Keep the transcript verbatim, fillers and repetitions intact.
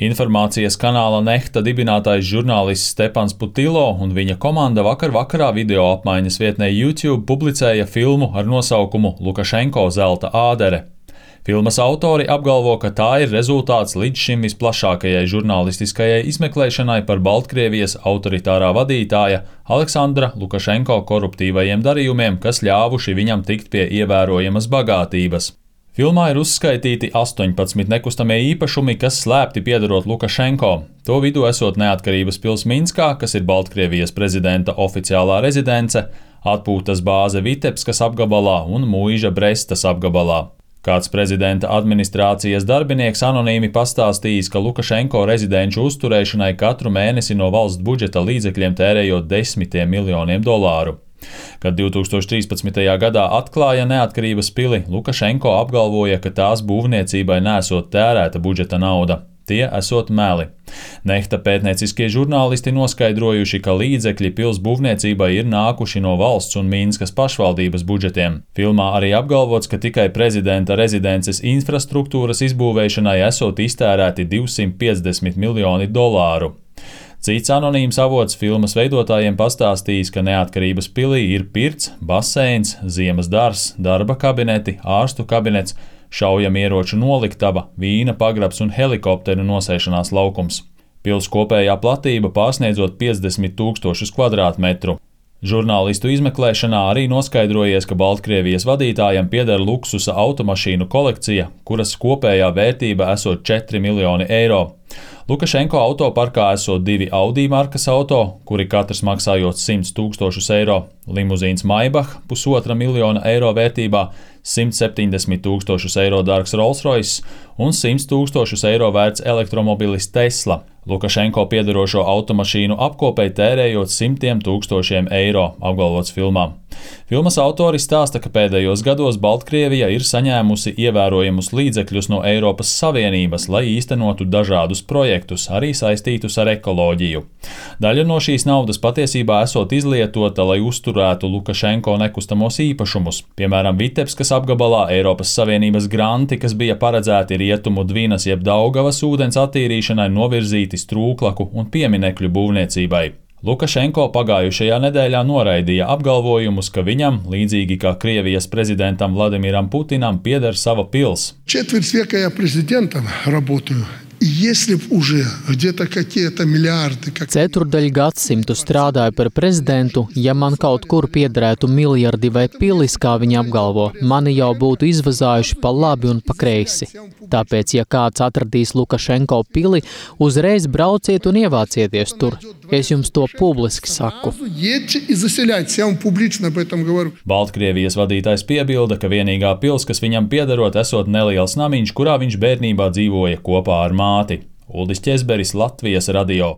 Informācijas kanāla Nehta dibinātājs žurnālists Stepans Putilo un viņa komanda vakar vakarā video apmaiņas vietnē YouTube publicēja filmu ar nosaukumu Lukašenko zelta ādere. Filmas autori apgalvo, ka tā ir rezultāts līdz šim visplašākajai žurnālistiskajai izmeklēšanai par Baltkrievijas autoritārā vadītāja Aleksandra Lukašenko koruptīvajiem darījumiem, kas ļāvuši viņam tikt pie ievērojamas bagātības. Filmā ir uzskaitīti astoņpadsmit nekustamie īpašumi, kas slēpti piederot Lukašenko. To vidū esot neatkarības pils Minskā, kas ir Baltkrievijas prezidenta oficiālā rezidence, atpūtas bāze Vitebskas apgabalā un mūža Brestas apgabalā. Kāds prezidenta administrācijas darbinieks anonīmi pastāstījis, ka Lukašenko rezidenču uzturēšanai katru mēnesi no valsts budžeta līdzekļiem tērējot desmitiem miljoniem dolāru. Kad divtūkstoš trīspadsmitajā gadā atklāja neatkarības pili, Lukašenko apgalvoja, ka tās būvniecībai nesot tērēta budžeta nauda. Tie esot meli. Nehta pētnieciskie žurnālisti noskaidrojuši, ka līdzekļi pils būvniecībai ir nākuši no valsts un Minskas pašvaldības budžetiem. Filmā arī apgalvots, ka tikai prezidenta rezidences infrastruktūras izbūvēšanai esot iztērēti divsimt piecdesmit miljoni dolāru. Cits anonīms avots filmas veidotājiem pastāstījis, ka neatkarības pilī ir pirts, baseins, ziemas dārzs, darba kabineti, ārstu kabinets, šaujamieroču noliktava, vīna pagrabs un helikopteru nosēšanās laukums. Pils kopējā platība pārsniedzot piecdesmit tūkstošus kvadrātmetru. Žurnālistu izmeklēšanā arī noskaidrojies, ka Baltkrievijas vadītājam pieder luksusa automašīnu kolekcija, kuras kopējā vērtība esot četri miljoni eiro. Lukašenko autoparkā esot divi Audi markas auto, kuri katrs maksājot simt tūkstošus eiro, limuzīns Maybach pusotra miljona eiro vērtībā, simt septiņdesmit tūkstošus eiro dārgs Rolls-Royce un simt tūkstošus eiro vērts elektromobilis Tesla. Lukašenko piederošo automašīnu apkopei tērējot simtiem tūkstošiem eiro, apgalvots filmā. Filmas autori stāsta, ka pēdējos gados Baltkrievija ir saņēmusi ievērojamus līdzekļus no Eiropas Savienības, lai īstenotu dažādus projektus, arī saistītus ar ekoloģiju. Daļa no šīs naudas patiesībā esot izlietota, lai uzturētu Lukašenko nekustamos īpašumus. Piemēram, Vitebskas apgabalā Eiropas Savienības granti, kas bija paredzēti Rietumu Dvinas jeb Daugavas ūdens attīrīšanai, novirzīti strūklaku un pieminekļu būvniecībai. Lukašenko pagājušajā nedēļā noraidīja apgalvojumus, ka viņam, līdzīgi kā Krievijas prezidentam Vladimiram Putinam, pieder sava pils. Четверть века я президентом работаю. Если б уже где-то какие-то миллиарды... Ceturdaļ gadsimtu strādāju par prezidentu, ja man kaut kur piederētu miljardi vai pilis, kā viņi apgalvo, mani jau būtu izvazājuši pa labi un pa kreisi. Tāpēc, ja kāds atradīs Lukašenko pili, uzreiz brauciet un ievācieties tur. Es jums to publiski saku. Baltkrievijas vadītājs piebilda, ka vienīgā pils, kas viņam piederot, esot neliels namiņš, kurā viņš bērnībā dzīvoja kopā ar māti. Uldis Ķezberis, Latvijas radio.